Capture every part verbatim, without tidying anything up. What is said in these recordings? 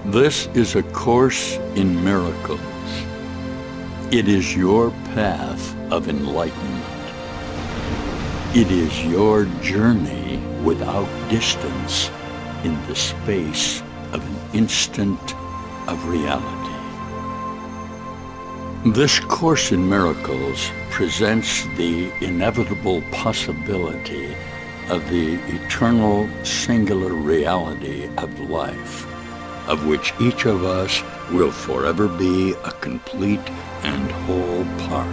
This is a course in miracles. It is your path of enlightenment. It is your journey without distance in the space of an instant of reality. This Course in Miracles presents the inevitable possibility of the eternal singular reality of life, of which each of us will forever be a complete and whole part.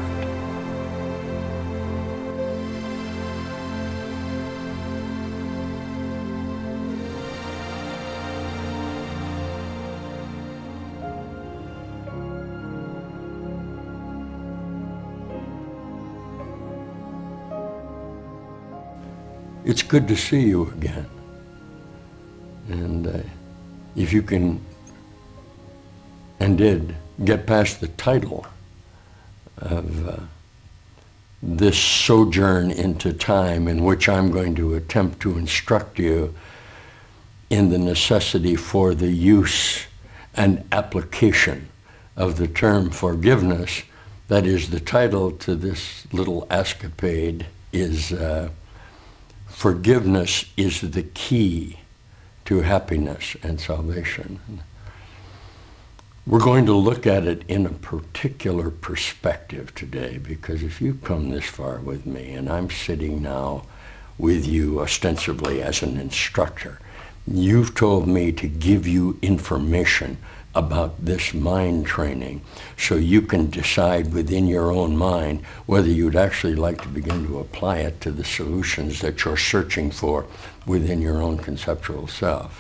It's good to see you again. And uh, if you can, and did, get past the title of uh, this sojourn into time, in which I'm going to attempt to instruct you in the necessity for the use and application of the term forgiveness, that is, the title to this little escapade is uh, Forgiveness is the Key to Happiness and Salvation. We're going to look at it in a particular perspective today, because if you've come this far with me, and I'm sitting now with you ostensibly as an instructor, you've told me to give you information about this mind training so you can decide within your own mind whether you'd actually like to begin to apply it to the solutions that you're searching for within your own conceptual self.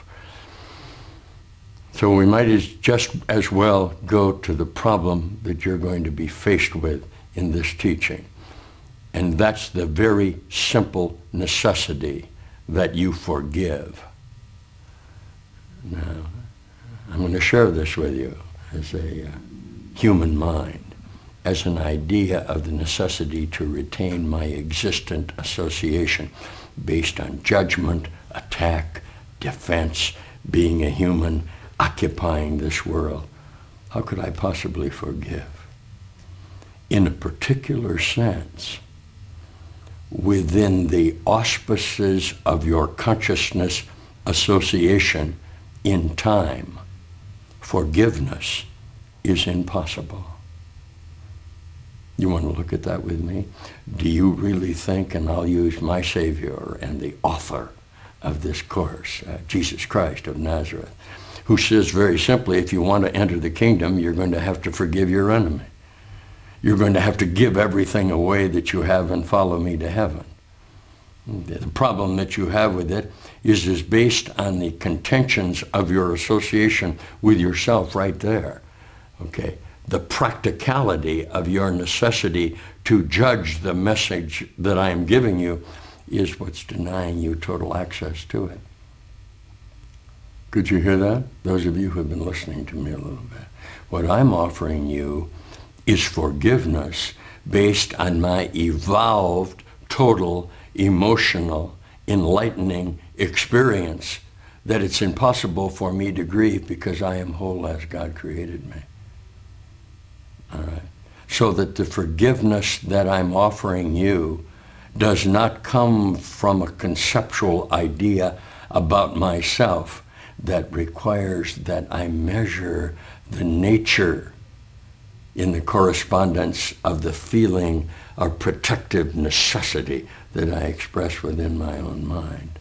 So we might as just as well go to the problem that you're going to be faced with in this teaching. And that's the very simple necessity that you forgive. Now, I'm going to share this with you as a uh, human mind, as an idea of the necessity to retain my existent association based on judgment, attack, defense, being a human, occupying this world. How could I possibly forgive? In a particular sense, within the auspices of your consciousness association in time, forgiveness is impossible. You want to look at that with me? Do you really think, and I'll use my Savior and the author of this course, uh, Jesus Christ of Nazareth, who says very simply, if you want to enter the kingdom, you're going to have to forgive your enemy. You're going to have to give everything away that you have and follow me to heaven. The problem that you have with it is, is based on the contentions of your association with yourself right there. Okay? The practicality of your necessity to judge the message that I am giving you is what's denying you total access to it. Could you hear that? Those of you who have been listening to me a little bit. What I'm offering you is forgiveness based on my evolved, total, emotional, enlightening experience that it's impossible for me to grieve because I am whole as God created me. All right. So that the forgiveness that I'm offering you does not come from a conceptual idea about myself that requires that I measure the nature in the correspondence of the feeling of protective necessity that I express within my own mind.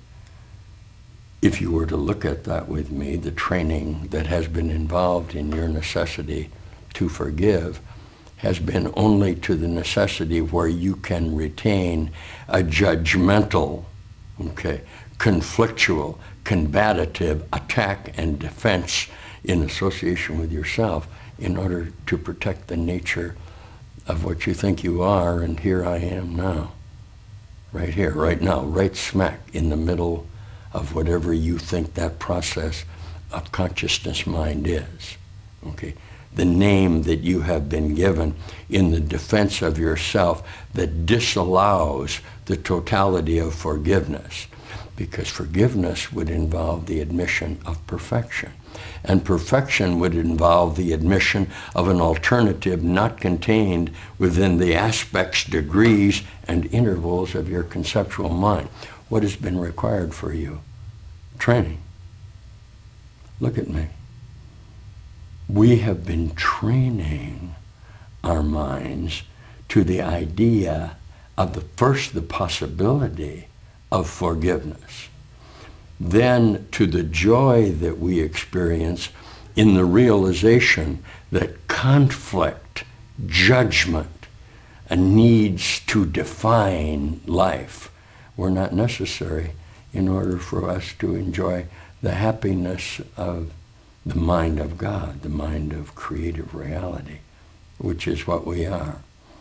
If you were to look at that with me, the training that has been involved in your necessity to forgive has been only to the necessity where you can retain a judgmental, okay, conflictual, combative attack and defense in association with yourself in order to protect the nature of what you think you are, and here I am now. Right here, right now, right smack in the middle of whatever you think that process of consciousness mind is. Okay? The name that you have been given in the defense of yourself that disallows the totality of forgiveness. because forgiveness would involve the admission of perfection. And perfection would involve the admission of an alternative not contained within the aspects, degrees, and intervals of your conceptual mind. What has been required for you? Training. Look at me. We have been training our minds to the idea of the first, the possibility of forgiveness, then to the joy that we experience in the realization that conflict, judgment, and needs to define life were not necessary in order for us to enjoy the happiness of the mind of God, the mind of creative reality, which is what we are.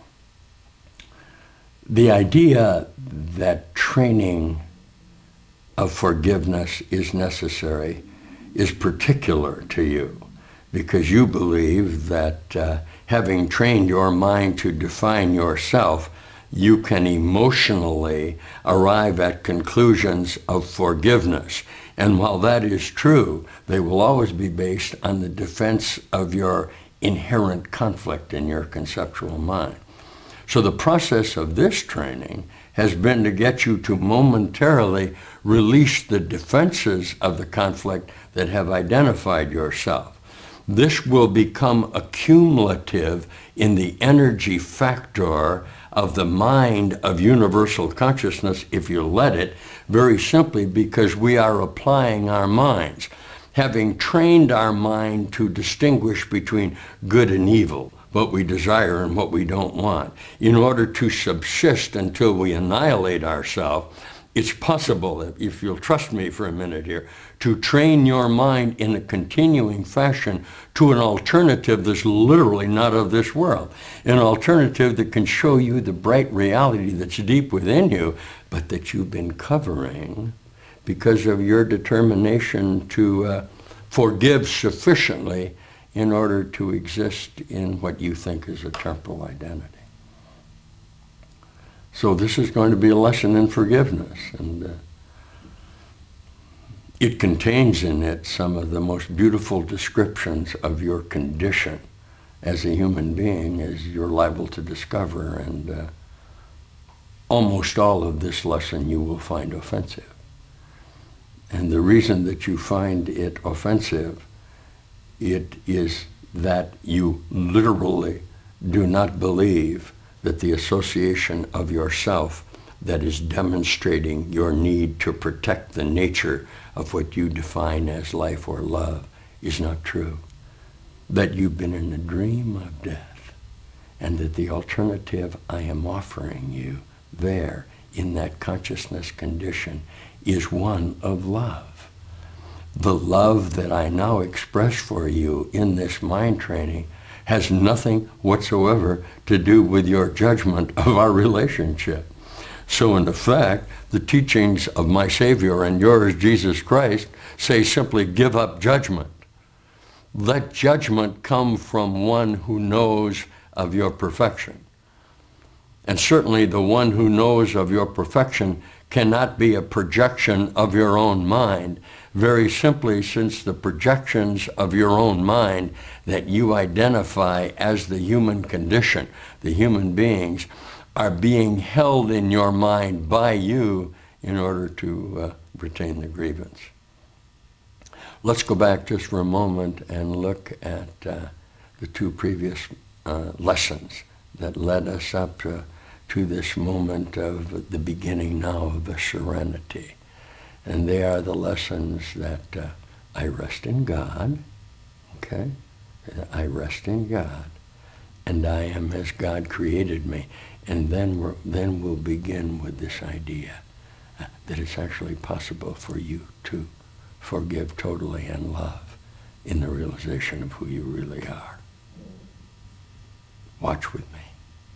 The idea that training of forgiveness is necessary is particular to you, because you believe that uh, having trained your mind to define yourself, you can emotionally arrive at conclusions of forgiveness. And while that is true, they will always be based on the defense of your inherent conflict in your conceptual mind. So the process of this training has been to get you to momentarily release the defenses of the conflict that have identified yourself. This will become accumulative in the energy factor of the mind of universal consciousness, if you let it, very simply because we are applying our minds. Having trained our mind to distinguish between good and evil, what we desire and what we don't want, in order to subsist until we annihilate ourselves, it's possible, if you'll trust me for a minute here, to train your mind in a continuing fashion to an alternative that's literally not of this world. An alternative that can show you the bright reality that's deep within you, but that you've been covering because of your determination to uh, forgive sufficiently in order to exist in what you think is a temporal identity. So this is going to be a lesson in forgiveness, and uh, it contains in it some of the most beautiful descriptions of your condition as a human being as you're liable to discover, and uh, almost all of this lesson you will find offensive. And the reason that you find it offensive, it is that you literally do not believe that the association of yourself that is demonstrating your need to protect the nature of what you define as life or love is not true. That you've been in a dream of death, and that the alternative I am offering you there in that consciousness condition is one of love. The love that I now express for you in this mind training has nothing whatsoever to do with your judgment of our relationship. So in effect, the teachings of my Savior and yours, Jesus Christ, say simply give up judgment. Let judgment come from one who knows of your perfection. And certainly the one who knows of your perfection cannot be a projection of your own mind, very simply since the projections of your own mind that you identify as the human condition, the human beings, are being held in your mind by you in order to uh, retain the grievance. Let's go back just for a moment and look at uh, the two previous uh, lessons that led us up to, to this moment of the beginning now of the serenity. And they are the lessons that uh, I rest in God, okay? I rest in God, and I am as God created me. And then, we're, then we'll begin with this idea uh, that it's actually possible for you to forgive totally and love in the realization of who you really are. Watch with me.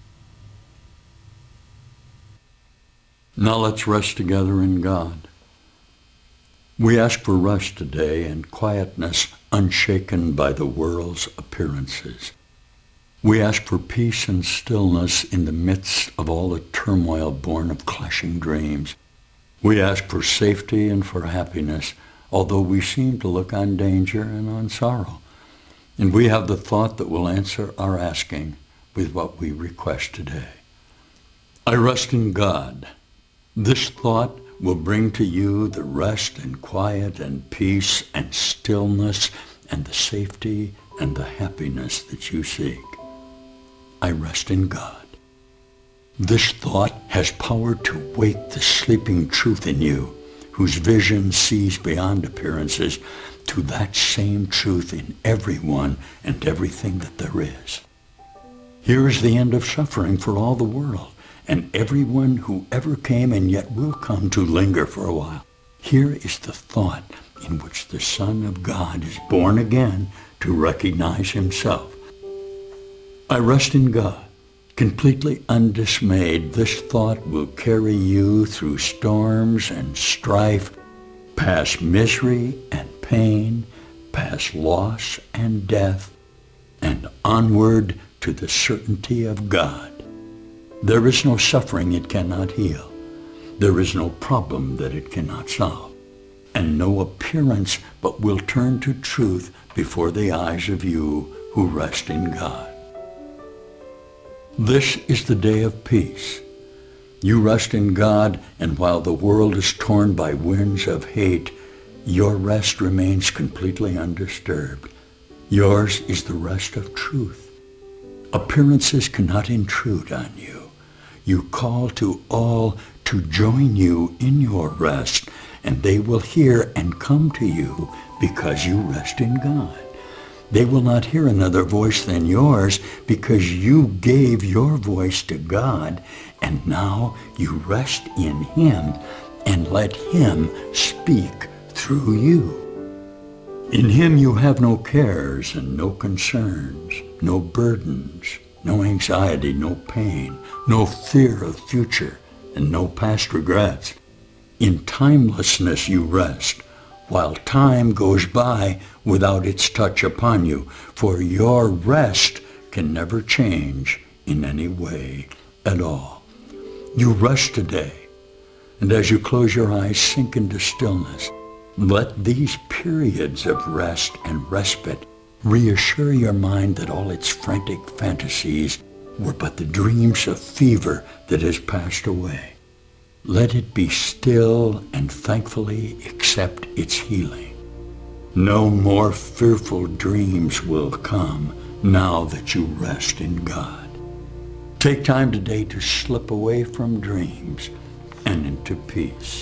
Now let's rest together in God. We ask for rest today and quietness unshaken by the world's appearances. We ask for peace and stillness in the midst of all the turmoil born of clashing dreams. We ask for safety and for happiness, although we seem to look on danger and on sorrow. And we have the thought that will answer our asking with what we request today. I rest in God. This thought will bring to you the rest and quiet and peace and stillness and the safety and the happiness that you seek. I rest in God. This thought has power to wake the sleeping truth in you, whose vision sees beyond appearances, to that same truth in everyone and everything that there is. Here is the end of suffering for all the world, and everyone who ever came and yet will come to linger for a while. Here is the thought in which the Son of God is born again to recognize himself. I rest in God. Completely undismayed, this thought will carry you through storms and strife, past misery and pain, past loss and death, and onward to the certainty of God. There is no suffering it cannot heal. There is no problem that it cannot solve, and no appearance but will turn to truth before the eyes of you who rest in God. This is the day of peace. You rest in God, and while the world is torn by winds of hate, your rest remains completely undisturbed. Yours is the rest of truth. Appearances cannot intrude on you. You call to all to join you in your rest, and they will hear and come to you because you rest in God. They will not hear another voice than yours because you gave your voice to God, and now you rest in him and let him speak through you. In him you have no cares and no concerns, no burdens, no anxiety, no pain, no fear of future, and no past regrets. In timelessness you rest, while time goes by without its touch upon you, for your rest can never change in any way at all. You rest today, and as you close your eyes, sink into stillness. Let these periods of rest and respite reassure your mind that all its frantic fantasies were but the dreams of fever that has passed away. Let it be still and thankfully accept its healing. No more fearful dreams will come now that you rest in God. Take time today to slip away from dreams and into peace.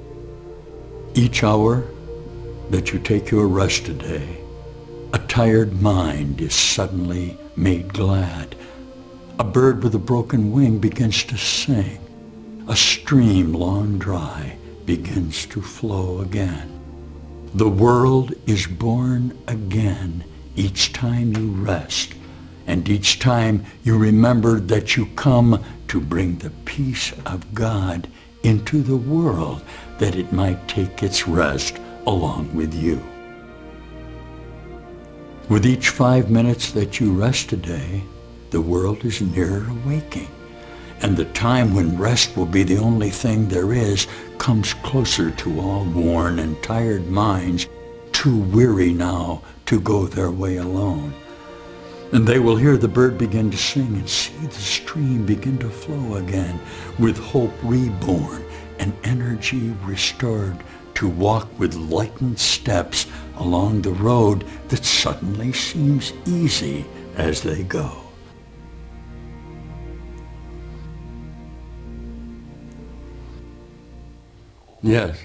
Each hour that you take your rest today, a tired mind is suddenly made glad. A bird with a broken wing begins to sing. A stream long dry begins to flow again. The world is born again each time you rest, and each time you remember that you come to bring the peace of God into the world, that it might take its rest along with you. With each five minutes that you rest today, the world is nearer waking, and the time when rest will be the only thing there is comes closer to all worn and tired minds, too weary now to go their way alone. And they will hear the bird begin to sing and see the stream begin to flow again, with hope reborn and energy restored, to walk with lightened steps along the road that suddenly seems easy as they go. Yes,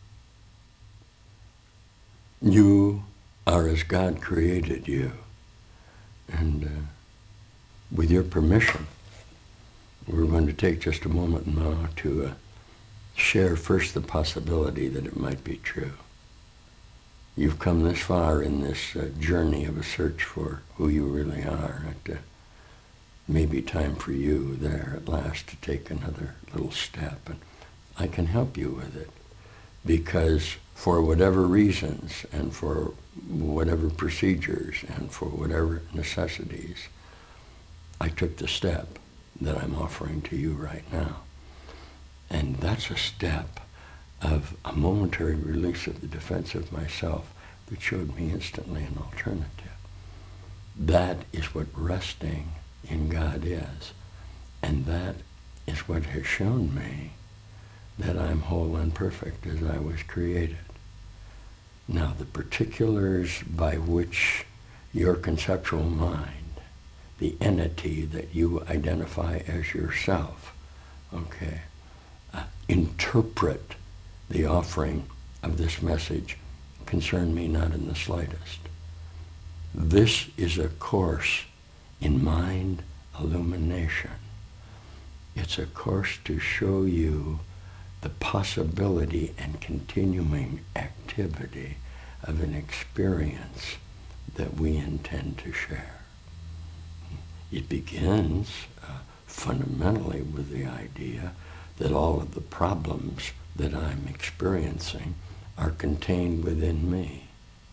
you are as God created you. And uh, with your permission, we're going to take just a moment now to uh, share first the possibility that it might be true. You've come this far in this uh, journey of a search for who you really are. It uh, may be time for you there at last to take another little step. And I can help you with it, because for whatever reasons and for whatever procedures and for whatever necessities, I took the step that I'm offering to you right now. And that's a step of a momentary release of the defense of myself that showed me instantly an alternative. That is what resting in God is. And that is what has shown me that I'm whole and perfect as I was created. Now, the particulars by which your conceptual mind, the entity that you identify as yourself, okay, uh, interpret the offering of this message concern me not in the slightest. This is a course in mind illumination. It's a course to show you the possibility and continuing activity of an experience that we intend to share. It begins uh, fundamentally with the idea that all of the problems that I'm experiencing are contained within me.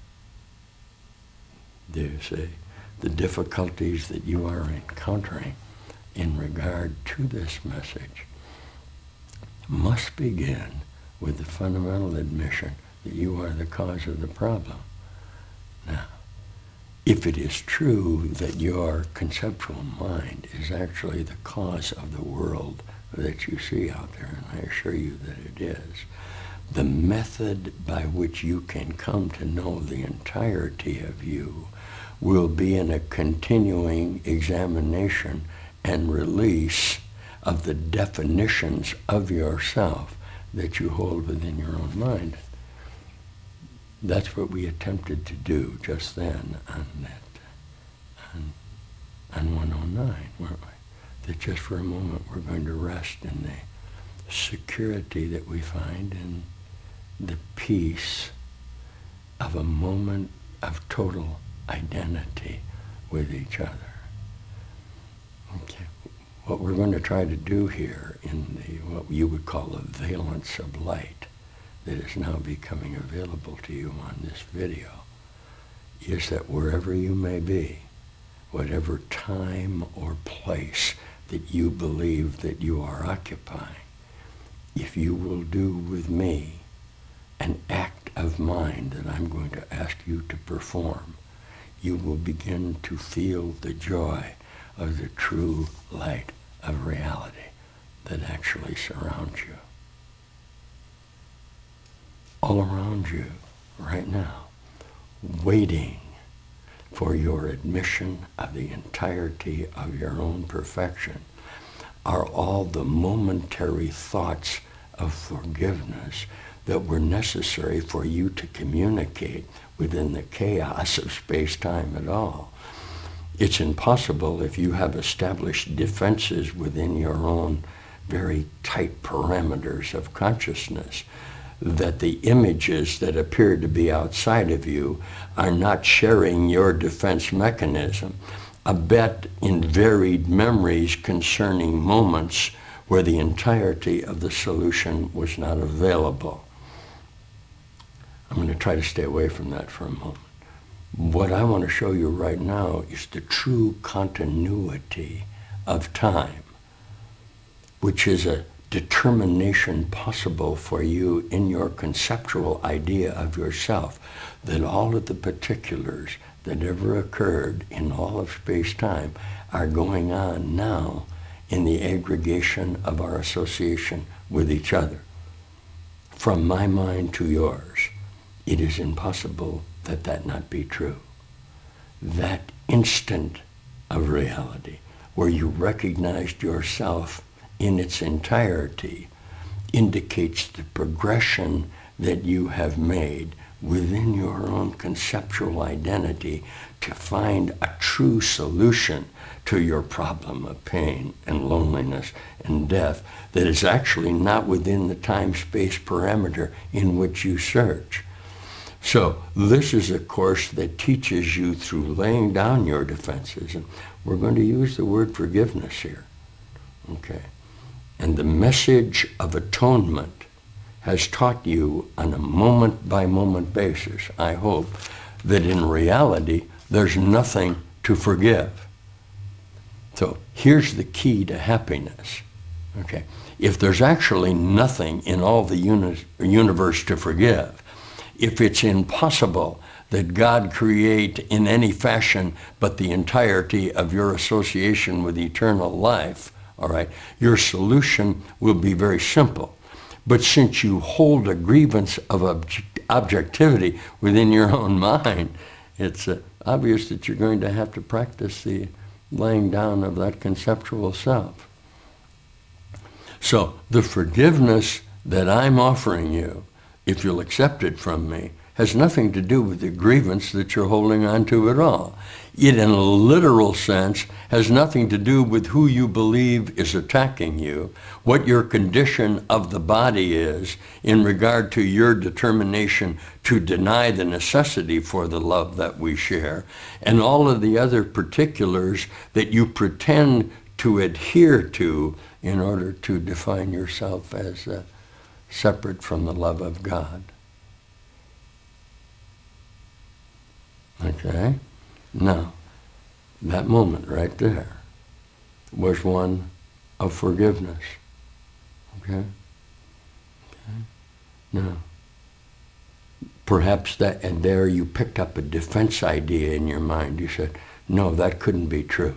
There's a, the difficulties that you are encountering in regard to this message must begin with the fundamental admission that you are the cause of the problem. Now, if it is true that your conceptual mind is actually the cause of the world that you see out there, and I assure you that it is, the method by which you can come to know the entirety of you will be in a continuing examination and release of the definitions of yourself that you hold within your own mind. That's what we attempted to do just then on that, on, on one oh nine, weren't we? That just for a moment we're going to rest in the security that we find in the peace of a moment of total identity with each other. Okay. What we're going to try to do here in the what you would call the valence of light that is now becoming available to you on this video is that wherever you may be, whatever time or place that you believe that you are occupying, if you will do with me an act of mind that I'm going to ask you to perform, you will begin to feel the joy of the true light of reality that actually surrounds you. All around you right now, waiting for your admission of the entirety of your own perfection, are all the momentary thoughts of forgiveness that were necessary for you to communicate within the chaos of space-time at all. It's impossible if you have established defenses within your own very tight parameters of consciousness that the images that appear to be outside of you are not sharing your defense mechanism. Abet in varied memories concerning moments where the entirety of the solution was not available. I'm going to try to stay away from that for a moment. What I want to show you right now is the true continuity of time, which is a determination possible for you in your conceptual idea of yourself, that all of the particulars that ever occurred in all of space-time are going on now in the aggregation of our association with each other. From my mind to yours, it is impossible that that not be true. That instant of reality, where you recognized yourself in its entirety, indicates the progression that you have made within your own conceptual identity to find a true solution to your problem of pain and loneliness and death that is actually not within the time-space parameter in which you search. So this is a course that teaches you through laying down your defenses, and we're going to use the word forgiveness here, okay? And the message of atonement has taught you on a moment-by-moment basis, I hope, that in reality there's nothing to forgive. So here's the key to happiness, okay? if there's actually nothing in all the uni- universe to forgive, if it's impossible that God create in any fashion but the entirety of your association with eternal life, all right, your solution will be very simple. But since you hold a grievance of object- objectivity within your own mind, it's uh, obvious that you're going to have to practice the laying down of that conceptual self. So the forgiveness that I'm offering you, if you'll accept it from me, has nothing to do with the grievance that you're holding on to at all. It, in a literal sense, has nothing to do with who you believe is attacking you, what your condition of the body is in regard to your determination to deny the necessity for the love that we share, and all of the other particulars that you pretend to adhere to in order to define yourself as uh, separate from the love of God. Okay? Now, that moment right there was one of forgiveness. Okay? Okay? Now, perhaps that, and there you picked up a defense idea in your mind. You said, no, that couldn't be true.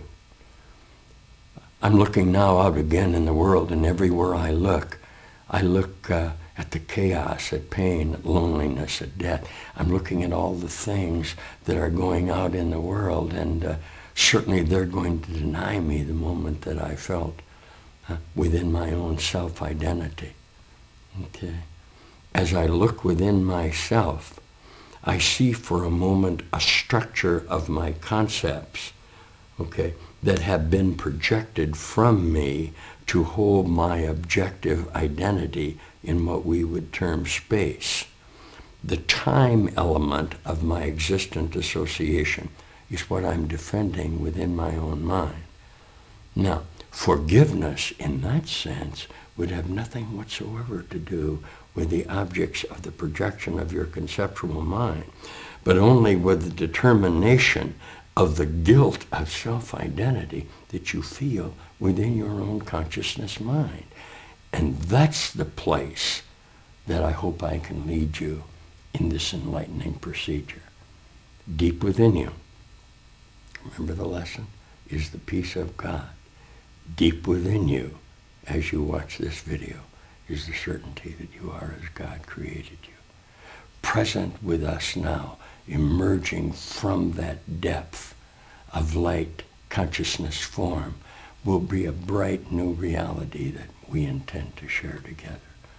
I'm looking now out again in the world, and everywhere I look, I look uh, at the chaos, at pain, at loneliness, at death. I'm looking at all the things that are going out in the world, and uh, certainly they're going to deny me the moment that I felt uh, within my own self-identity. Okay. As I look within myself, I see for a moment a structure of my concepts, okay, that have been projected from me to hold my objective identity in what we would term space. The time element of my existent association is what I'm defending within my own mind. Now, forgiveness in that sense would have nothing whatsoever to do with the objects of the projection of your conceptual mind, but only with the determination of the guilt of self-identity that you feel within your own consciousness mind. And that's the place that I hope I can lead you in this enlightening procedure. Deep within you, remember the lesson, is the peace of God. Deep within you, as you watch this video, is the certainty that you are as God created you. Present with us now, emerging from that depth of light consciousness form, will be a bright new reality that we intend to share together.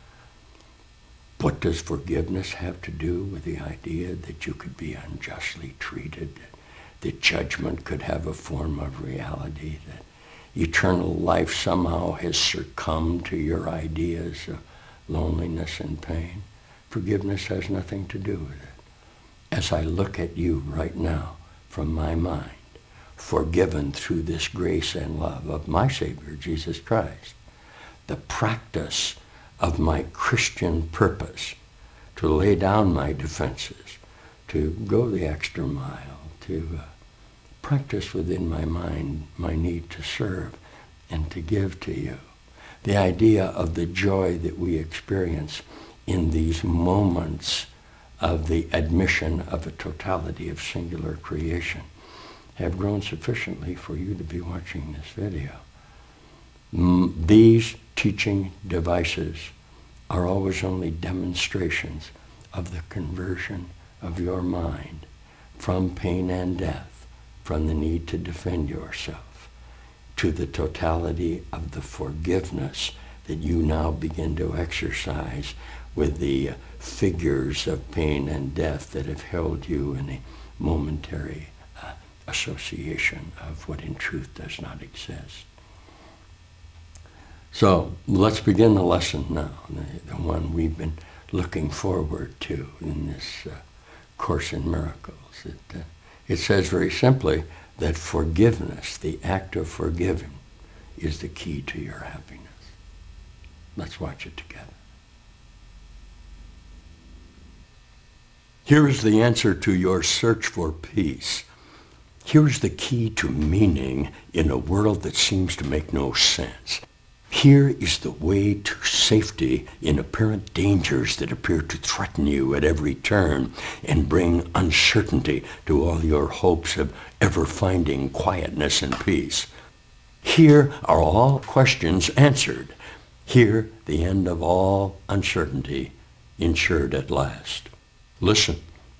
What does forgiveness have to do with the idea that you could be unjustly treated, that judgment could have a form of reality, that eternal life somehow has succumbed to your ideas of loneliness and pain? Forgiveness has nothing to do with it. As I look at you right now from my mind, forgiven through this grace and love of my Savior, Jesus Christ, the practice of my Christian purpose to lay down my defenses, to go the extra mile, to uh, practice within my mind my need to serve and to give to you. The idea of the joy that we experience in these moments of the admission of a totality of singular creation have grown sufficiently for you to be watching this video. Mm, these teaching devices are always only demonstrations of the conversion of your mind from pain and death, from the need to defend yourself, to the totality of the forgiveness that you now begin to exercise with the figures of pain and death that have held you in a momentary uh, association of what in truth does not exist. So let's begin the lesson now, the, the one we've been looking forward to in this uh, Course in Miracles. It, uh, it says very simply that forgiveness, the act of forgiving, is the key to your happiness. Let's watch it together. Here is the answer to your search for peace. Here is the key to meaning in a world that seems to make no sense. Here is the way to safety in apparent dangers that appear to threaten you at every turn and bring uncertainty to all your hopes of ever finding quietness and peace. Here are all questions answered. Here the end of all uncertainty ensured at last. Listen.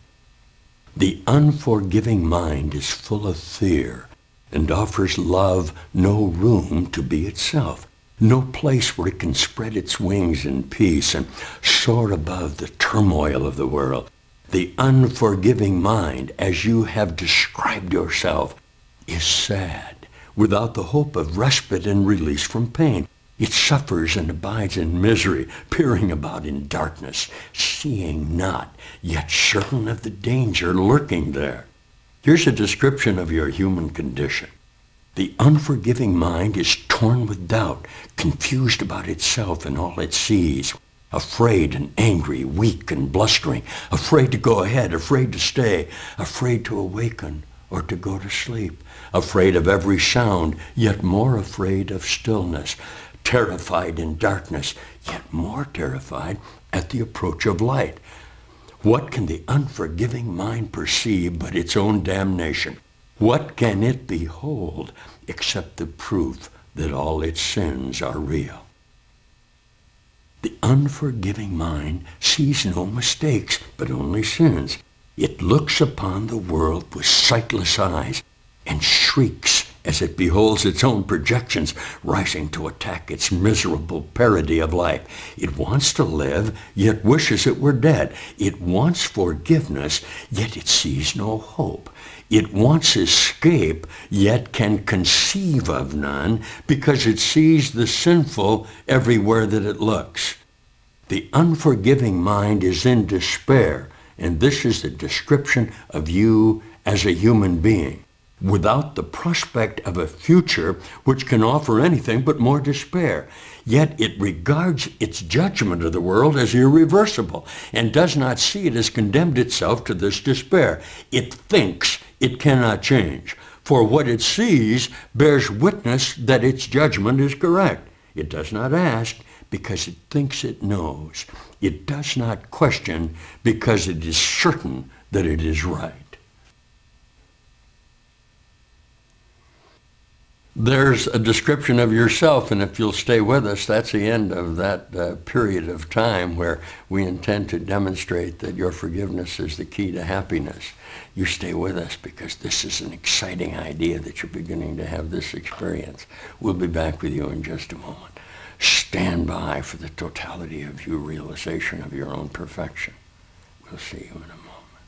The unforgiving mind is full of fear and offers love no room to be itself, no place where it can spread its wings in peace and soar above the turmoil of the world. The unforgiving mind, as you have described yourself, is sad, without the hope of respite and release from pain. It suffers and abides in misery, peering about in darkness, seeing not, yet certain of the danger lurking there. Here's a description of your human condition. The unforgiving mind is torn with doubt, confused about itself and all it sees, afraid and angry, weak and blustering, afraid to go ahead, afraid to stay, afraid to awaken or to go to sleep, afraid of every sound, yet more afraid of stillness, terrified in darkness, yet more terrified at the approach of light. What can the unforgiving mind perceive but its own damnation? What can it behold except the proof that all its sins are real? The unforgiving mind sees no mistakes, but only sins. It looks upon the world with sightless eyes and shrieks as it beholds its own projections rising to attack its miserable parody of life. It wants to live, yet wishes it were dead. It wants forgiveness, yet it sees no hope. It wants escape, yet can conceive of none, because it sees the sinful everywhere that it looks. The unforgiving mind is in despair, and this is the description of you as a human being, without the prospect of a future which can offer anything but more despair. Yet it regards its judgment of the world as irreversible and does not see it as condemned itself to this despair. It thinks it cannot change, for what it sees bears witness that its judgment is correct. It does not ask because it thinks it knows. It does not question because it is certain that it is right. There's a description of yourself, and if you'll stay with us, that's the end of that uh, period of time where we intend to demonstrate that your forgiveness is the key to happiness. You stay with us because this is an exciting idea that you're beginning to have this experience. We'll be back with you in just a moment. Stand by for the totality of your realization of your own perfection. We'll see you in a moment.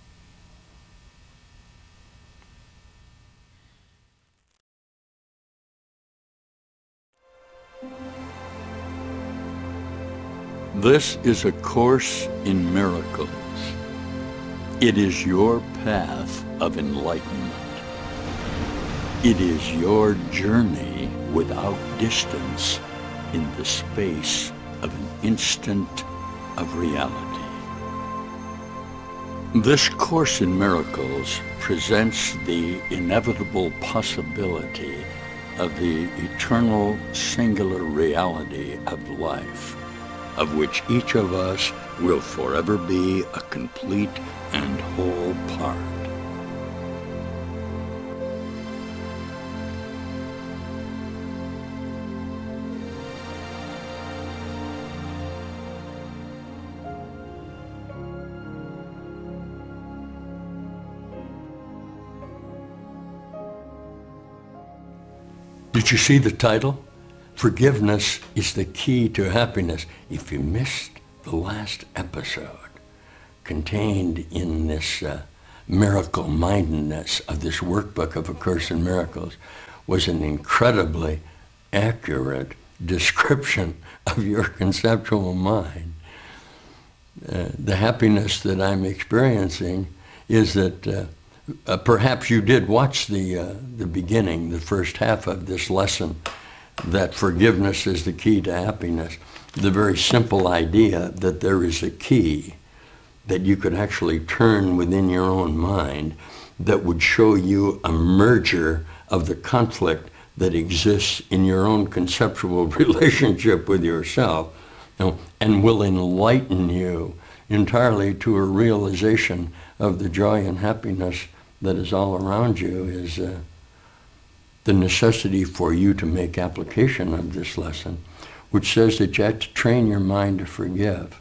This is a Course in Miracles. It is your path of enlightenment. It is your journey without distance in the space of an instant of reality. This Course in Miracles presents the inevitable possibility of the eternal singular reality of life, of which each of us will forever be a complete and whole part. Did you see the title? Forgiveness is the key to happiness. If you missed the last episode contained in this uh, miracle-mindedness of this workbook of A Course in Miracles, was an incredibly accurate description of your conceptual mind. Uh, the happiness that I'm experiencing is that uh, uh, perhaps you did watch the, uh, the beginning, the first half of this lesson, that forgiveness is the key to happiness. The very simple idea that there is a key that you could actually turn within your own mind that would show you a merger of the conflict that exists in your own conceptual relationship with yourself, you know, and will enlighten you entirely to a realization of the joy and happiness that is all around you, is uh, the necessity for you to make application of this lesson, which says that you have to train your mind to forgive.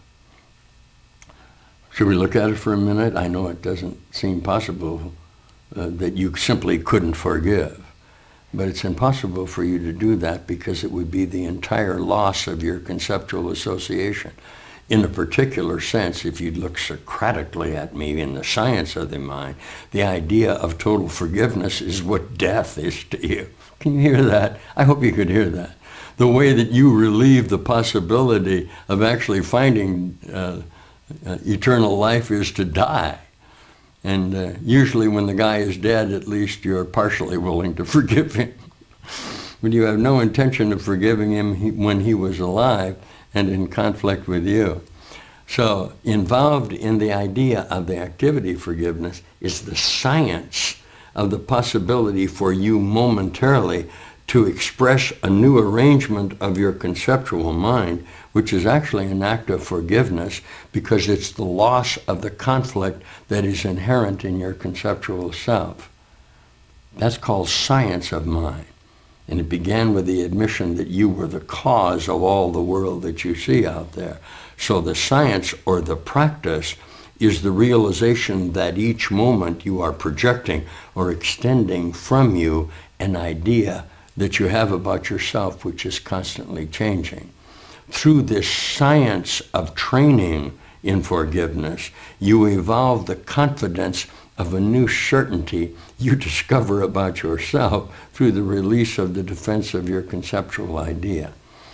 Should we look at it for a minute? I know it doesn't seem possible uh, that you simply couldn't forgive, but it's impossible for you to do that because it would be the entire loss of your conceptual association. In a particular sense, if you look Socratically at me in the science of the mind, the idea of total forgiveness is what death is to you. Can you hear that? I hope you could hear that. The way that you relieve the possibility of actually finding uh, uh, eternal life is to die. And uh, usually when the guy is dead, at least you're partially willing to forgive him. But you have no intention of forgiving him when he was alive and in conflict with you. So involved in the idea of the activity forgiveness is the science of the possibility for you momentarily to express a new arrangement of your conceptual mind, which is actually an act of forgiveness because it's the loss of the conflict that is inherent in your conceptual self. That's called science of mind. And it began with the admission that you were the cause of all the world that you see out there. So the science or the practice is the realization that each moment you are projecting or extending from you an idea that you have about yourself, which is constantly changing. Through this science of training in forgiveness, you evolve the confidence of a new certainty you discover about yourself through the release of the defense of your conceptual idea.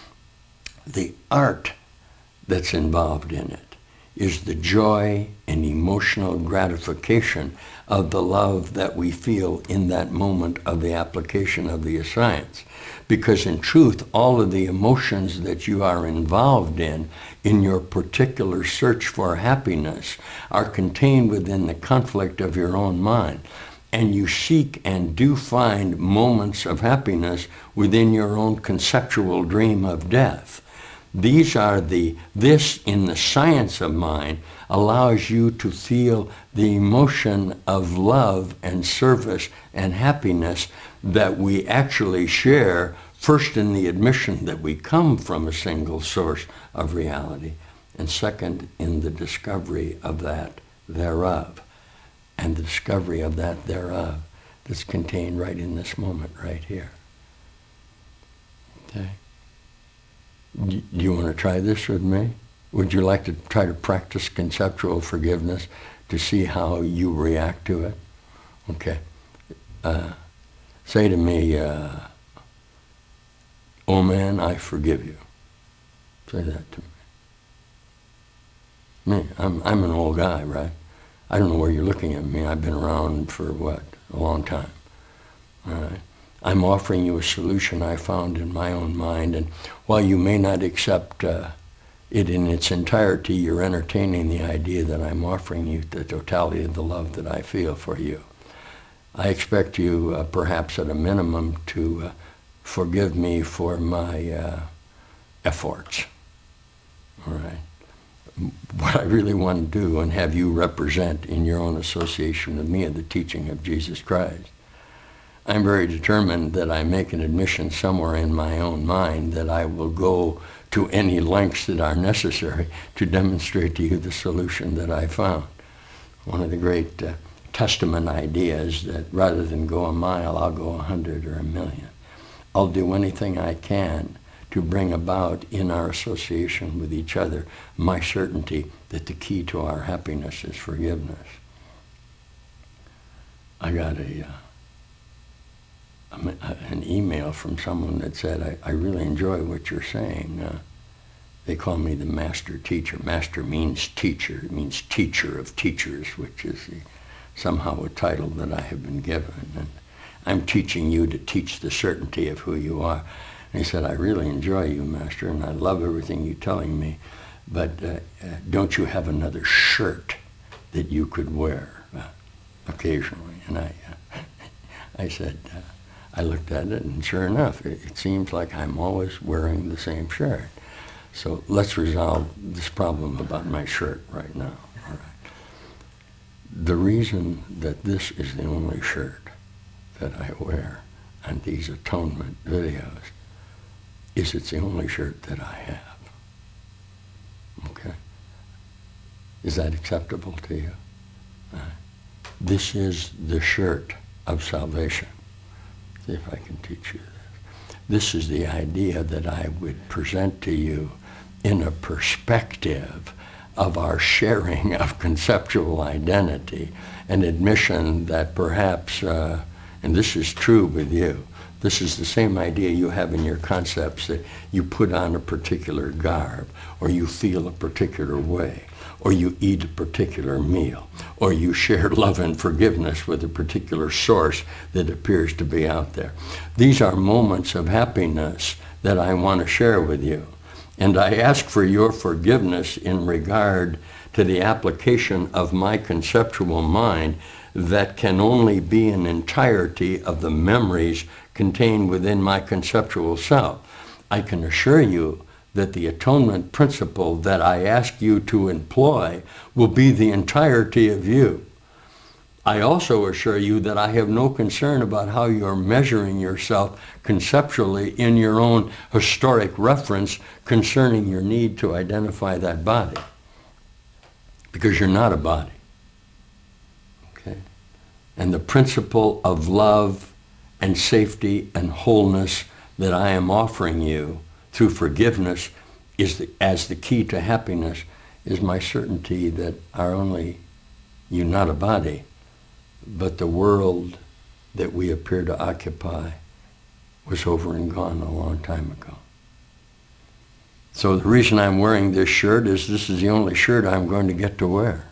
The art that's involved in it is the joy and emotional gratification of the love that we feel in that moment of the application of the science. Because in truth, all of the emotions that you are involved in, in your particular search for happiness, are contained within the conflict of your own mind. And you seek and do find moments of happiness within your own conceptual dream of death. These are the, this in the science of mind allows you to feel the emotion of love and service and happiness that we actually share, first in the admission that we come from a single source of reality, and second in the discovery of that thereof, and the discovery of that thereof that's contained right in this moment right here. Okay. Do you want to try this with me? Would you like to try to practice conceptual forgiveness to see how you react to it? Okay. Uh, say to me, uh, oh man, I forgive you. Say that to me. Me, I'm, I'm an old guy, right? I don't know where you're looking at me. I've been around for what? A long time. All right. I'm offering you a solution I found in my own mind, and while you may not accept uh, it in its entirety, you're entertaining the idea that I'm offering you the totality of the love that I feel for you. I expect you, uh, perhaps at a minimum, to uh, forgive me for my uh, efforts. All right. What I really want to do and have you represent in your own association with me are the teaching of Jesus Christ. I'm very determined that I make an admission somewhere in my own mind that I will go to any lengths that are necessary to demonstrate to you the solution that I found. One of the great uh, Testament ideas that rather than go a mile, I'll go a hundred or a million. I'll do anything I can to bring about in our association with each other my certainty that the key to our happiness is forgiveness. I got a... Uh, an email from someone that said, I, I really enjoy what you're saying. Uh, they call me the master teacher. Master means teacher. It means teacher of teachers, which is the, somehow a title that I have been given. And I'm teaching you to teach the certainty of who you are. And he said, I really enjoy you, Master, and I love everything you're telling me, but uh, uh, don't you have another shirt that you could wear uh, occasionally? And I, uh, I said, uh, I looked at it, and sure enough, it, it seems like I'm always wearing the same shirt. So let's resolve this problem about my shirt right now. All right. The reason that this is the only shirt that I wear on these atonement videos is it's the only shirt that I have. Okay? Is that acceptable to you? All right. This is the shirt of salvation. See if I can teach you this. This is the idea that I would present to you in a perspective of our sharing of conceptual identity, an admission that perhaps, uh, and this is true with you, this is the same idea you have in your concepts that you put on a particular garb, or you feel a particular way, or you eat a particular meal, or you share love and forgiveness with a particular source that appears to be out there. These are moments of happiness that I want to share with you. And I ask for your forgiveness in regard to the application of my conceptual mind that can only be an entirety of the memories contained within my conceptual self. I can assure you that the atonement principle that I ask you to employ will be the entirety of you. I also assure you that I have no concern about how you're measuring yourself conceptually in your own historic reference concerning your need to identify that body. Because you're not a body. Okay? And the principle of love and safety and wholeness that I am offering you through forgiveness is the, as the key to happiness is my certainty that are only you not a body, but the world that we appear to occupy was over and gone a long time ago. So the reason I'm wearing this shirt is this is the only shirt I'm going to get to wear.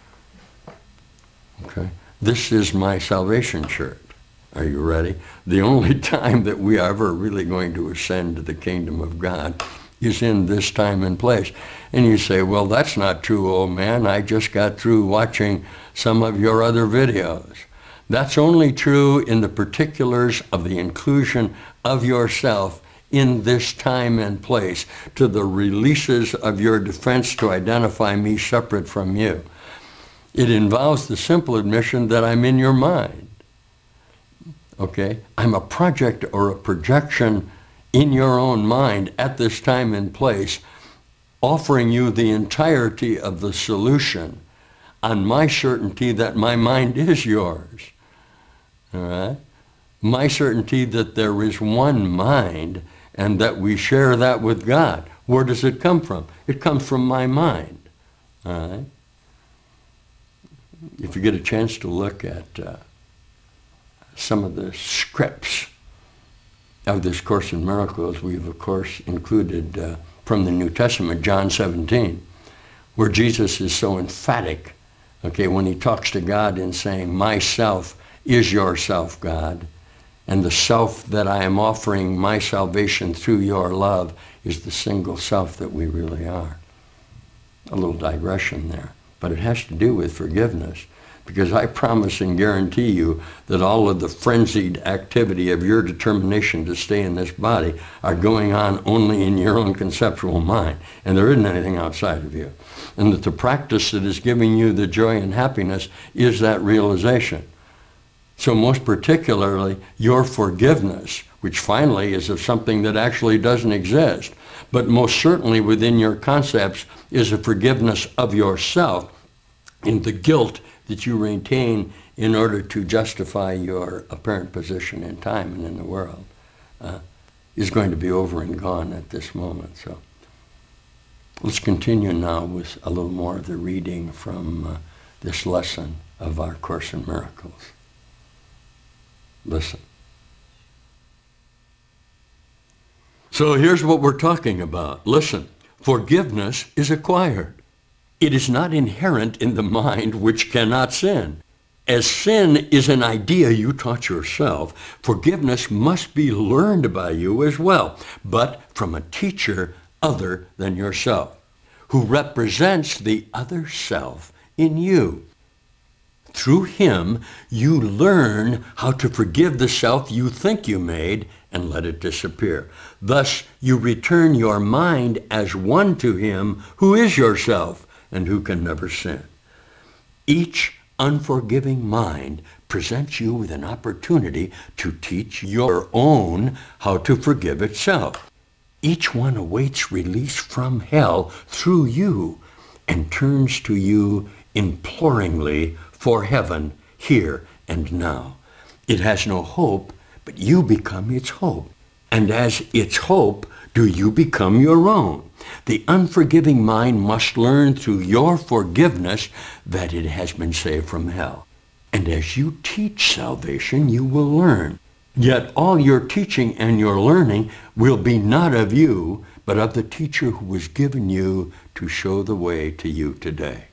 Okay? This is my salvation shirt. Are you ready? The only time that we are ever really going to ascend to the kingdom of God is in this time and place. And you say, well, that's not true, old man. I just got through watching some of your other videos. That's only true in the particulars of the inclusion of yourself in this time and place to the releases of your defense to identify me separate from you. It involves the simple admission that I'm in your mind. Okay? I'm a project or a projection in your own mind at this time and place, offering you the entirety of the solution on my certainty that my mind is yours. All right? My certainty that there is one mind and that we share that with God. Where does it come from? It comes from my mind. All right? If you get a chance to look at uh, some of the scripts of this Course in Miracles, we've of course included uh, from the New Testament, John seventeen, where Jesus is so emphatic, okay, when he talks to God in saying, myself is your self, God, and the self that I am offering my salvation through your love is the single self that we really are. A little digression there, but it has to do with forgiveness. Because I promise and guarantee you that all of the frenzied activity of your determination to stay in this body are going on only in your own conceptual mind. And there isn't anything outside of you. And that the practice that is giving you the joy and happiness is that realization. So most particularly, your forgiveness, which finally is of something that actually doesn't exist, but most certainly within your concepts is a forgiveness of yourself in the guilt that you retain in order to justify your apparent position in time and in the world, uh, is going to be over and gone at this moment. So let's continue now with a little more of the reading from uh, this lesson of our Course in Miracles. Listen. So here's what we're talking about. Listen. Forgiveness is acquired. It is not inherent in the mind which cannot sin. As sin is an idea you taught yourself, forgiveness must be learned by you as well, but from a teacher other than yourself, who represents the other self in you. Through him, you learn how to forgive the self you think you made and let it disappear. Thus, you return your mind as one to him who is yourself and who can never sin. Each unforgiving mind presents you with an opportunity to teach your own how to forgive itself. Each one awaits release from hell through you and turns to you imploringly for heaven here and now. It has no hope, but you become its hope. And as its hope, do you become your own. The unforgiving mind must learn through your forgiveness that it has been saved from hell. And as you teach salvation, you will learn. Yet all your teaching and your learning will be not of you, but of the teacher who was given you to show the way to you today.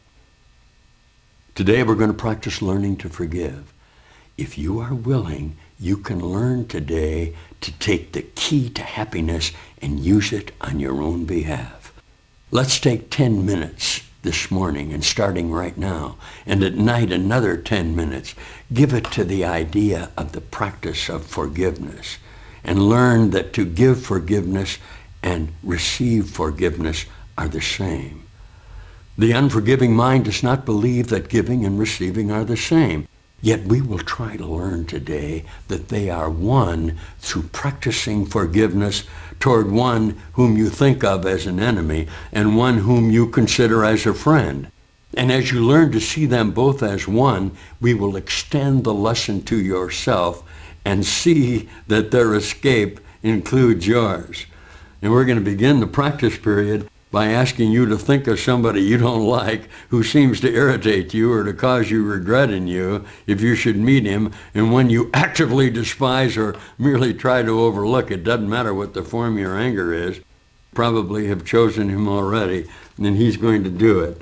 Today we're going to practice learning to forgive. If you are willing, you can learn today to take the key to happiness and use it on your own behalf. Let's take ten minutes this morning and starting right now, and at night another ten minutes. Give it to the idea of the practice of forgiveness and learn that to give forgiveness and receive forgiveness are the same. The unforgiving mind does not believe that giving and receiving are the same. Yet we will try to learn today that they are one through practicing forgiveness toward one whom you think of as an enemy and one whom you consider as a friend. And as you learn to see them both as one, we will extend the lesson to yourself and see that their escape includes yours. And we're going to begin the practice period by asking you to think of somebody you don't like who seems to irritate you or to cause you regret in you if you should meet him, and when you actively despise or merely try to overlook, it doesn't matter what the form your anger is, probably have chosen him already, and he's going to do it.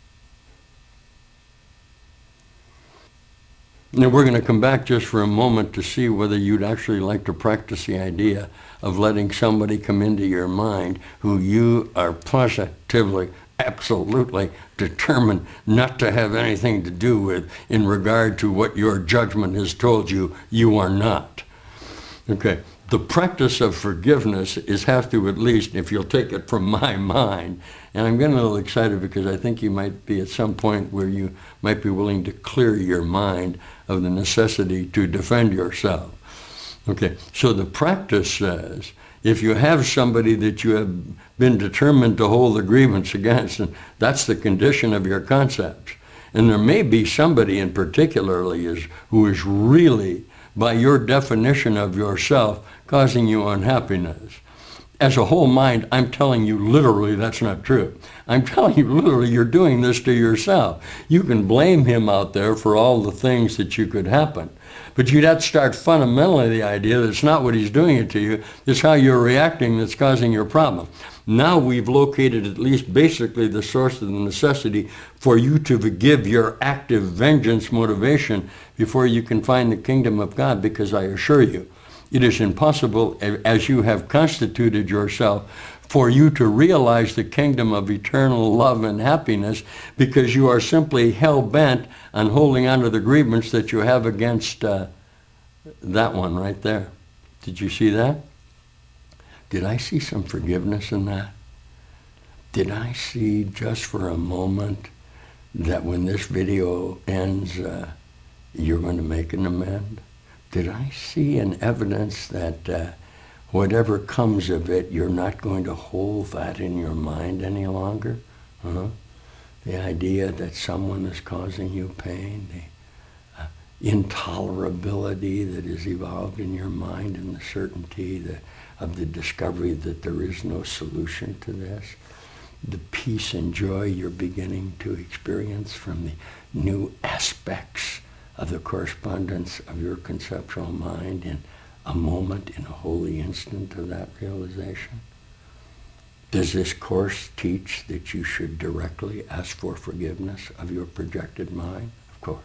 Now we're going to come back just for a moment to see whether you'd actually like to practice the idea of letting somebody come into your mind who you are positively, absolutely determined not to have anything to do with in regard to what your judgment has told you you are not. Okay, the practice of forgiveness is have to, at least, if you'll take it from my mind, and I'm getting a little excited because I think you might be at some point where you might be willing to clear your mind of the necessity to defend yourself. Okay, so the practice says, if you have somebody that you have been determined to hold a grievance against, and that's the condition of your concepts, and there may be somebody in particularly is, who is really, by your definition of yourself, causing you unhappiness. As a whole mind, I'm telling you literally that's not true. I'm telling you literally you're doing this to yourself. You can blame him out there for all the things that you could happen. But you'd have to start fundamentally the idea that it's not what he's doing it to you, it's how you're reacting that's causing your problem. Now we've located at least basically the source of the necessity for you to forgive your active vengeance motivation before you can find the kingdom of God, because I assure you, it is impossible, as you have constituted yourself, for you to realize the kingdom of eternal love and happiness, because you are simply hell-bent on holding on to the grievance that you have against uh, that one right there. Did you see that? Did I see some forgiveness in that? Did I see just for a moment that when this video ends, uh, you're going to make an amend? Did I see an evidence that uh, whatever comes of it, you're not going to hold that in your mind any longer? Uh-huh. The idea that someone is causing you pain, the uh, intolerability that is evolved in your mind, and the certainty that, of the discovery that there is no solution to this, the peace and joy you're beginning to experience from the new aspects of the correspondence of your conceptual mind in a moment, in a holy instant of that realization. Does this course teach that you should directly ask for forgiveness of your projected mind? Of course.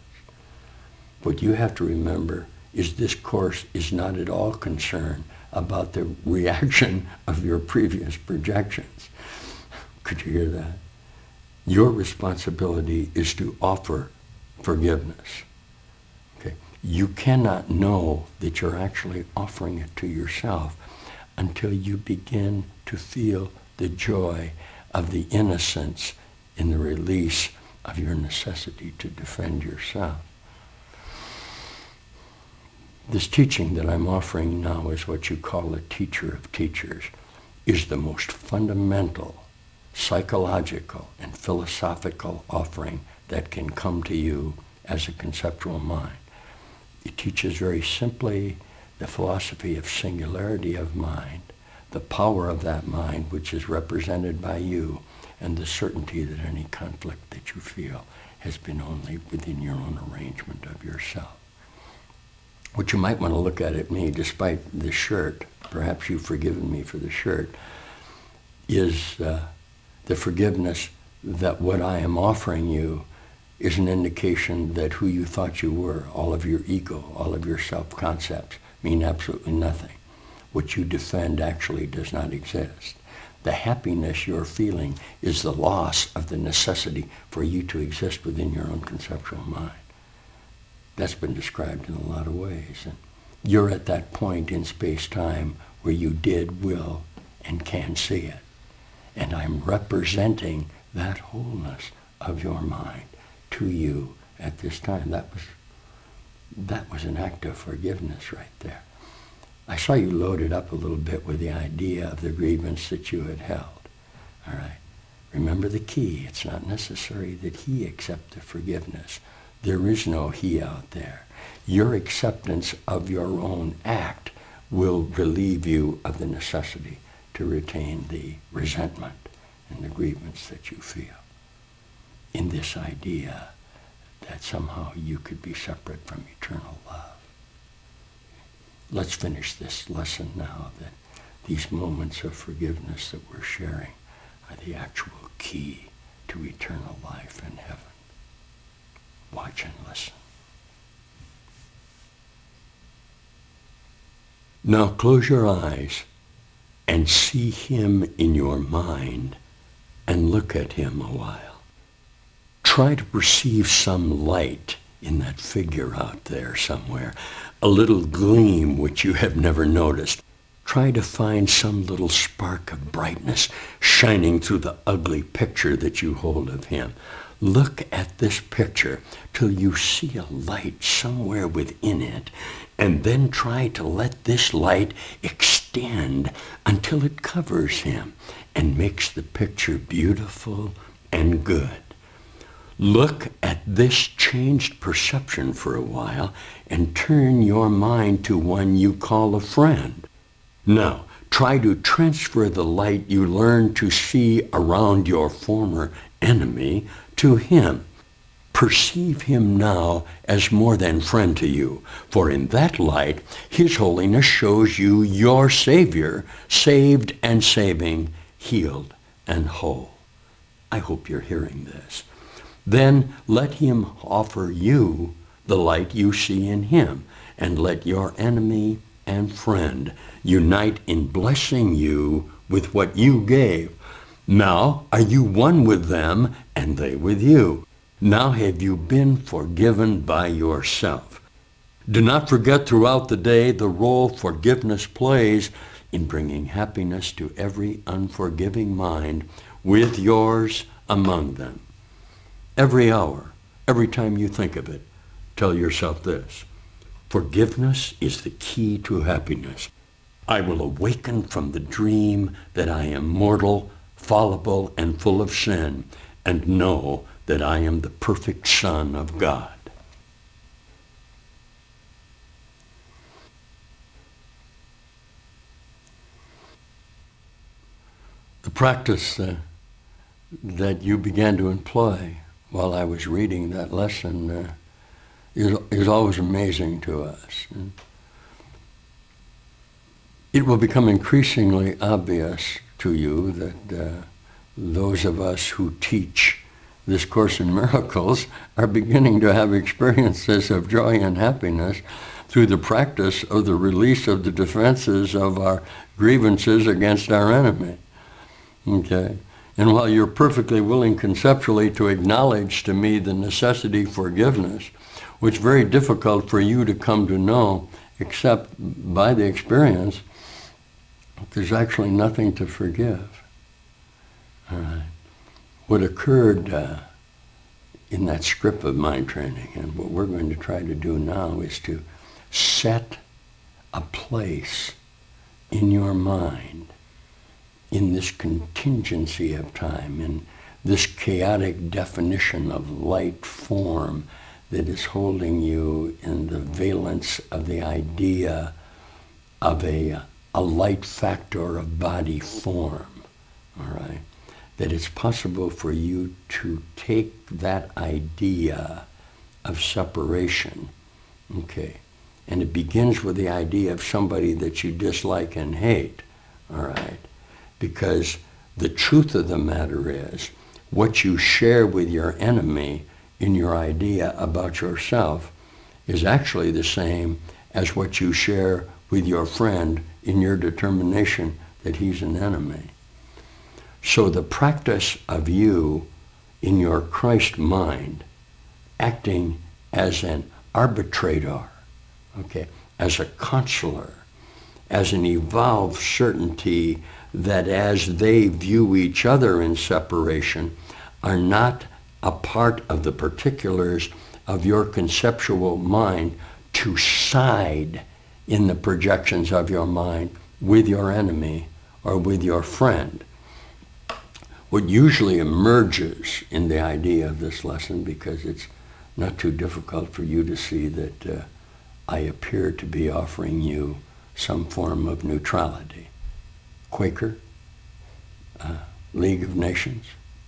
What you have to remember is this course is not at all concerned about the reaction of your previous projections. Could you hear that? Your responsibility is to offer forgiveness. Okay? You cannot know that you're actually offering it to yourself until you begin to feel the joy of the innocence in the release of your necessity to defend yourself. This teaching that I'm offering now is what you call a teacher of teachers, is the most fundamental psychological and philosophical offering that can come to you as a conceptual mind. It teaches very simply the philosophy of singularity of mind, the power of that mind which is represented by you, and the certainty that any conflict that you feel has been only within your own arrangement of yourself. What you might want to look at at me, despite the shirt, perhaps you've forgiven me for the shirt, is uh, the forgiveness that what I am offering you is an indication that who you thought you were, all of your ego, all of your self-concepts, mean absolutely nothing. What you defend actually does not exist. The happiness you're feeling is the loss of the necessity for you to exist within your own conceptual mind. That's been described in a lot of ways. And you're at that point in space-time where you did, will, and can see it. And I'm representing that wholeness of your mind to you at this time. That was, that was an act of forgiveness right there. I saw you loaded up a little bit with the idea of the grievance that you had held. All right. Remember the key. It's not necessary that he accept the forgiveness. There is no he out there. Your acceptance of your own act will relieve you of the necessity to retain the resentment and the grievance that you feel in this idea that somehow you could be separate from eternal love. Let's finish this lesson now, that these moments of forgiveness that we're sharing are the actual key to eternal life in heaven. Watch and listen. Now close your eyes and see him in your mind and look at him a while. Try to perceive some light in that figure out there somewhere, a little gleam which you have never noticed. Try to find some little spark of brightness shining through the ugly picture that you hold of him. Look at this picture till you see a light somewhere within it, and then try to let this light extend until it covers him and makes the picture beautiful and good. Look at this changed perception for a while and turn your mind to one you call a friend. Now, try to transfer the light you learned to see around your former enemy to him. Perceive him now as more than friend to you, for in that light, his holiness shows you your Savior, saved and saving, healed and whole. I hope you're hearing this. Then let him offer you the light you see in him, and let your enemy and friend unite in blessing you with what you gave. Now are you one with them, and they with you. Now have you been forgiven by yourself. Do not forget throughout the day the role forgiveness plays in bringing happiness to every unforgiving mind, with yours among them. Every hour, every time you think of it, tell yourself this: forgiveness is the key to happiness. I will awaken from the dream that I am mortal, fallible, and full of sin, and know that I am the perfect Son of God. The practice uh, that you began to employ while I was reading that lesson uh, is, is always amazing to us. It will become increasingly obvious to you that uh, those of us who teach this Course in Miracles are beginning to have experiences of joy and happiness through the practice of the release of the defenses of our grievances against our enemy. Okay? And while you're perfectly willing conceptually to acknowledge to me the necessity for forgiveness, which is very difficult for you to come to know except by the experience, there's actually nothing to forgive. All right. What occurred uh, in that script of mind training, and what we're going to try to do now, is to set a place in your mind, in this contingency of time, in this chaotic definition of light form that is holding you in the valence of the idea of a, a light factor of body form, all right? That it's possible for you to take that idea of separation, okay, and it begins with the idea of somebody that you dislike and hate, all right? Because the truth of the matter is, what you share with your enemy in your idea about yourself is actually the same as what you share with your friend in your determination that he's an enemy. So the practice of you in your Christ mind acting as an arbitrator, okay, as a counselor, as an evolved certainty that as they view each other in separation are not a part of the particulars of your conceptual mind to side in the projections of your mind with your enemy or with your friend. What usually emerges in the idea of this lesson, because it's not too difficult for you to see that uh, I appear to be offering you some form of neutrality. Quaker, uh, League of Nations.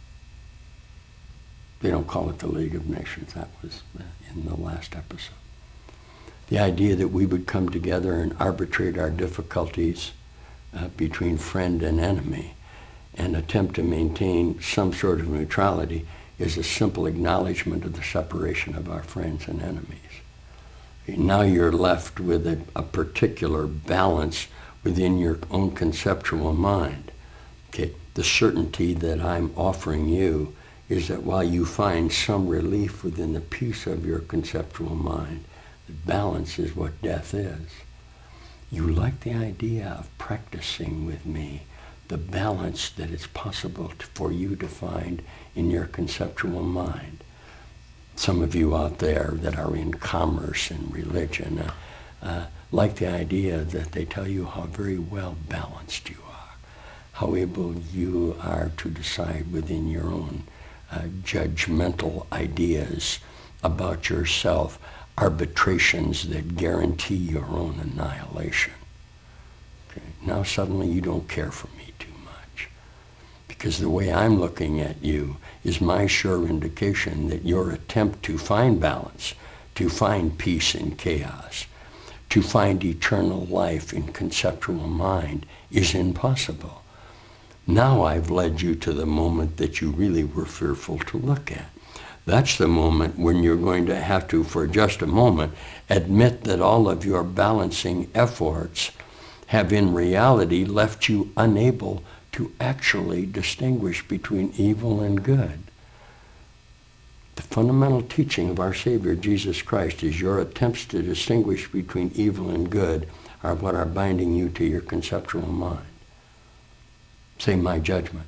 They don't call it the League of Nations. That was uh, in the last episode. The idea that we would come together and arbitrate our difficulties uh, between friend and enemy and attempt to maintain some sort of neutrality is a simple acknowledgement of the separation of our friends and enemies. Now you're left with a, a particular balance within your own conceptual mind. Okay, the certainty that I'm offering you is that while you find some relief within the peace of your conceptual mind, the balance is what death is. You like the idea of practicing with me the balance that it's possible to, for you to find in your conceptual mind. Some of you out there that are in commerce and religion uh, uh, like the idea that they tell you how very well balanced you are, how able you are to decide within your own uh, judgmental ideas about yourself, arbitrations that guarantee your own annihilation. Okay. Now suddenly you don't care for me too much, because the way I'm looking at you is my sure indication that your attempt to find balance, to find peace in chaos, to find eternal life in conceptual mind is impossible. Now I've led you to the moment that you really were fearful to look at. That's the moment when you're going to have to, for just a moment, admit that all of your balancing efforts have in reality left you unable to actually distinguish between evil and good. The fundamental teaching of our Savior Jesus Christ is your attempts to distinguish between evil and good are what are binding you to your conceptual mind. Say, my judgment.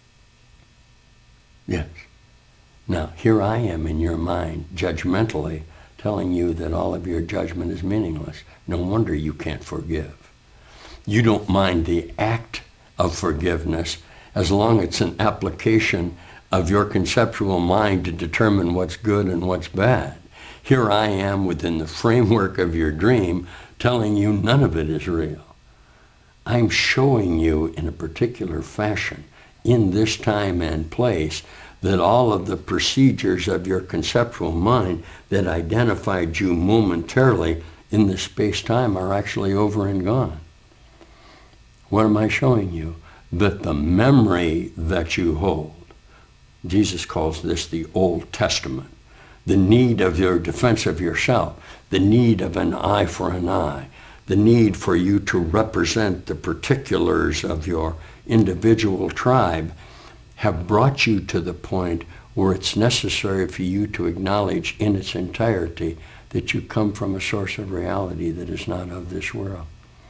Yes. Now, here I am in your mind, judgmentally, telling you that all of your judgment is meaningless. No wonder you can't forgive. You don't mind the act of forgiveness as long as it's an application of your conceptual mind to determine what's good and what's bad. Here I am within the framework of your dream telling you none of it is real. I'm showing you in a particular fashion, in this time and place, that all of the procedures of your conceptual mind that identified you momentarily in the space-time are actually over and gone. What am I showing you? That the memory that you hold, Jesus calls this the Old Testament, the need of your defense of yourself, the need of an eye for an eye, the need for you to represent the particulars of your individual tribe, have brought you to the point where it's necessary for you to acknowledge in its entirety that you come from a source of reality that is not of this world.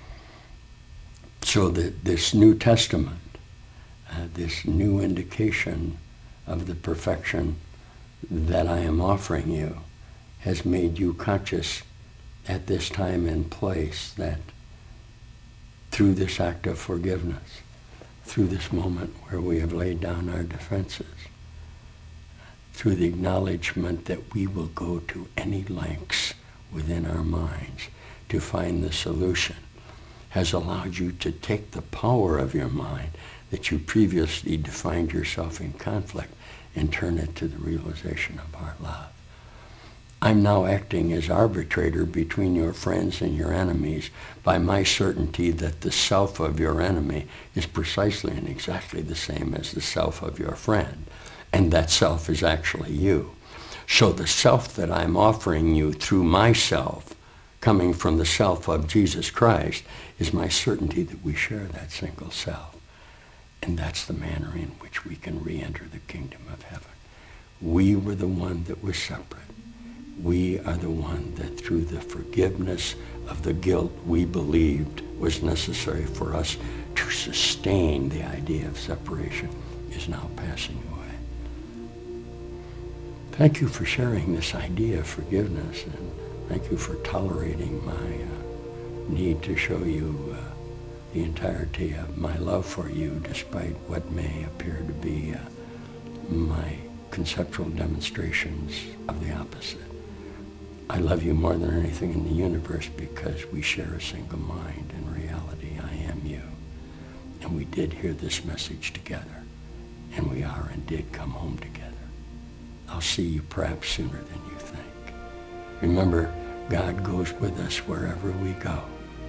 So that this New Testament, uh, this new indication of the perfection that I am offering you, has made you conscious at this time and place that through this act of forgiveness, through this moment where we have laid down our defenses, through the acknowledgement that we will go to any lengths within our minds to find the solution, has allowed you to take the power of your mind that you previously defined yourself in conflict and turn it to the realization of our love. I'm now acting as arbitrator between your friends and your enemies by my certainty that the self of your enemy is precisely and exactly the same as the self of your friend, and that self is actually you. So the self that I'm offering you through myself, coming from the self of Jesus Christ, is my certainty that we share that single self. And that's the manner in which we can re-enter the kingdom of heaven. We were the one that was separate. We are the one that through the forgiveness of the guilt we believed was necessary for us to sustain the idea of separation is now passing away. Thank you for sharing this idea of forgiveness, and thank you for tolerating my uh, need to show you uh, the entirety of my love for you, despite what may appear to be uh, my conceptual demonstrations of the opposite. I love you more than anything in the universe because we share a single mind. In reality, I am you. And we did hear this message together, and we are and did come home together. I'll see you perhaps sooner than you think. Remember, God goes with us wherever we go.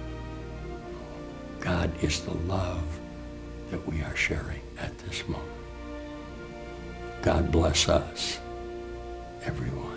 God is the love that we are sharing at this moment. God bless us, everyone.